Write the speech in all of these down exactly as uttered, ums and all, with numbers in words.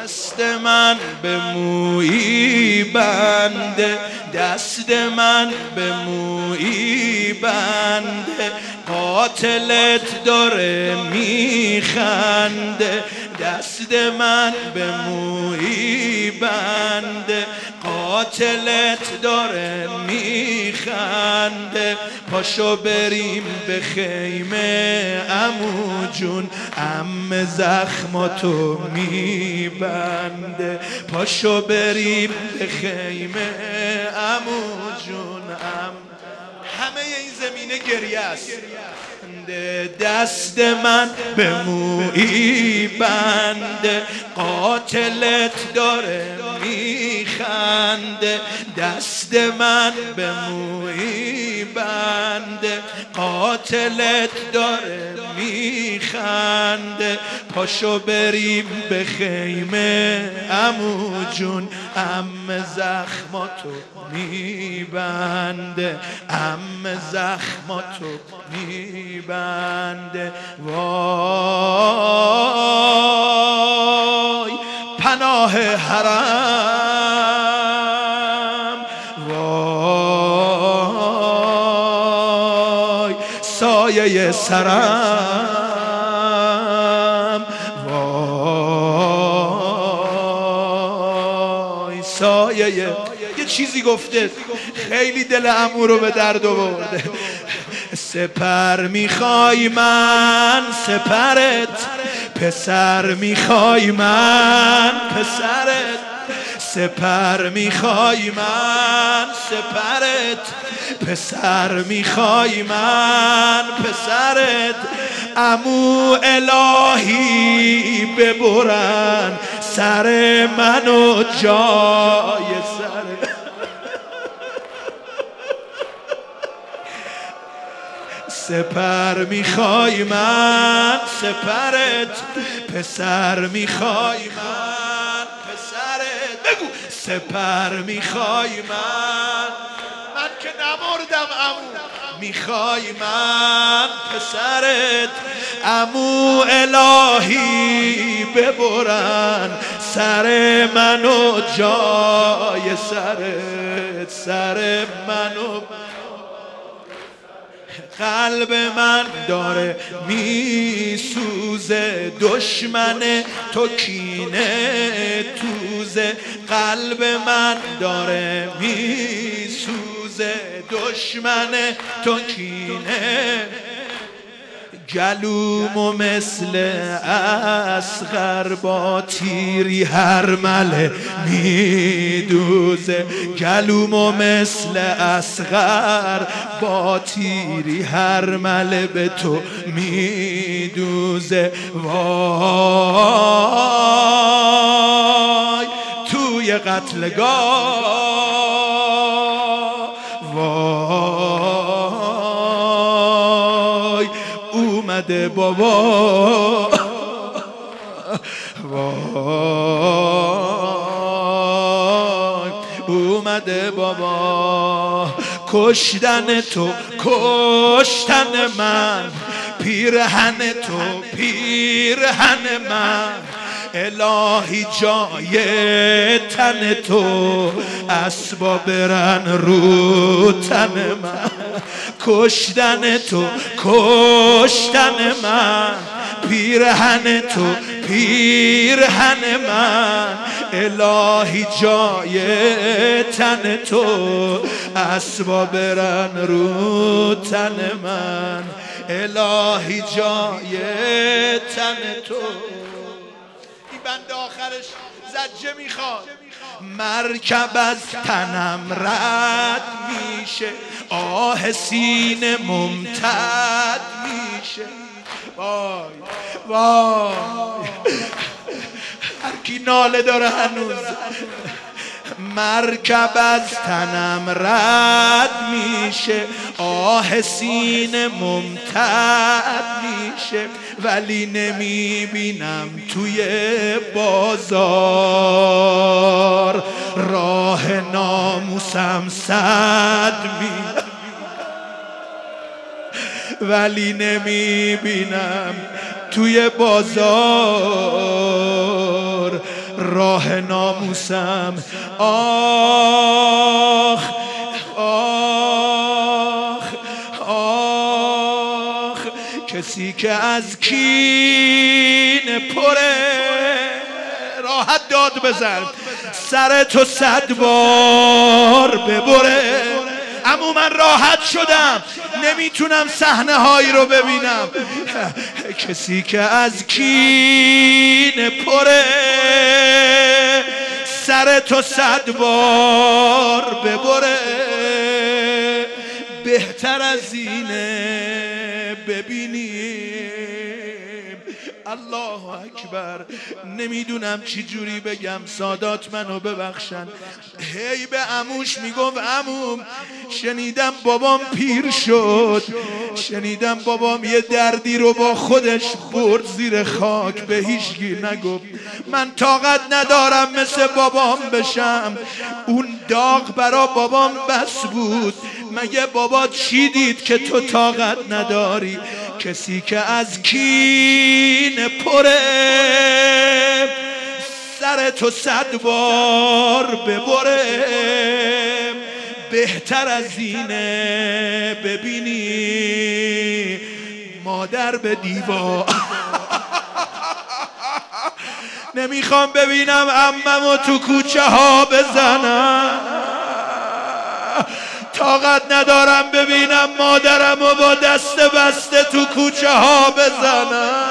دست من به مویی بنده، دست من به مویی بنده، قاتلت داره میخنده، دست من به مویی بنده، قاتلت داره میخنده. پاشو بریم به خیمه عمو جون، عمه زخماتو میبنده. پاشو بریم به خیمه عمو جون، عم همه این زمینه گریه است. دست من به مویی بنده، قاتلت داره میخنده، دست من به مویی بنده، قاتلت داره میخنده. پاشو بریم به خیمه عمو جون، عمه زخماتو میبنده، عمه زخماتو میبنده. وای پناه حرم، وای سایه سرم، وای سایه. یه چیزی گفته خیلی دل عمو رو به درد آورده. سپر میخوای من سپرت، پسر میخوای من پسرت، سپر میخوای من سپرت، پسر میخوای من پسرت. عمو الهی ببرن سر منو جای سر. سپر میخوای من سپرت، پسر میخوای من پسرت. بگو سپر میخوای من، من که نمردم عمو، میخوای من پسرت. عمو الهی ببرن سر منو جای سرت، سر منو. قلب من داره میسوزه، دشمن تو کینه توزه. قلب من داره میسوزه، دشمن تو کینه. گلومو مثل اصغر با تیری هر مله میدوزه، گلومو مثل اصغر با تیری هر مله به تو میدوزه. وای توی قتلگاه، وای اومده بابا، وای اومده بابا. کشتن تو کشتن من، پیرهن تو پیرهن من. الهی جای تن تو اسبا برن رو تن من. کشتن تو کشتن من، پیرهن تو پیرهن من. الهی جای تن تو اسبا برن رو تن من. الهی جای تن تو. این بند آخرش زجه میخواد. مرکب از تنم رد میشه، آه سینه ممتد میشه. وای وای هر کی ناله داره هنوز. مرکب از تنم رد میشه، آه سینه ممتد میشه. ولی نمیبینم توی بازار، راه ناموسم صد میل. ولی نمیبینم توی بازار، راه ناموسم. آخ آخ آخ کسی که از کین پره، راحت داد بزن، سر تو صد بار ببره. اما من راحت شدم، نمیتونم صحنه هایی رو ببینم. کسی که از کین پره، سر تو صد بار ببره. بهتر از اینه ببینیم. الله اکبر. نمیدونم چی جوری بگم، سادات منو ببخشن. هی به عموش میگم عموم شنیدم بابام پیر شد، شنیدم بابام یه دردی رو با خودش برد زیر خاک، به هیچکی نگفت. من طاقت ندارم مثل بابام بشم. اون داغ برا بابام بس بود. مگه بابا چی دید که تو طاقت نداری؟ کسی که از کین پره، سر تو صد بار ببره. بهتر از اینه ببینی مادر به دیوار. نمیخوام ببینم عممو تو کوچه ها بزنم، طاقت ندارم ببینم مادرمو با دست بسته تو کوچه ها بزنم.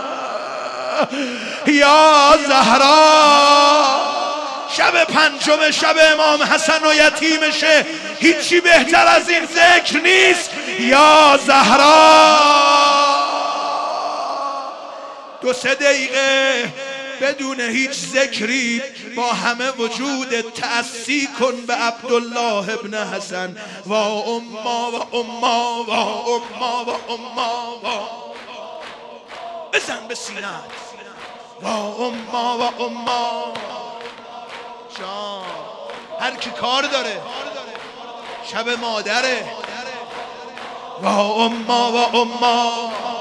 یا زهرا، شب پنجم شب امام حسن و یتیمشه، هیچی بهتر از این ذکر نیست. یا زهرا، دو سه دقیقه بدون هیچ ذکری با همه وجود تأسی کن به عبدالله ابن حسن. و اما و اما و اما و اما و بزن به سینه. و اما و اما جان، هر کی کار داره شب مادره. و اما و اما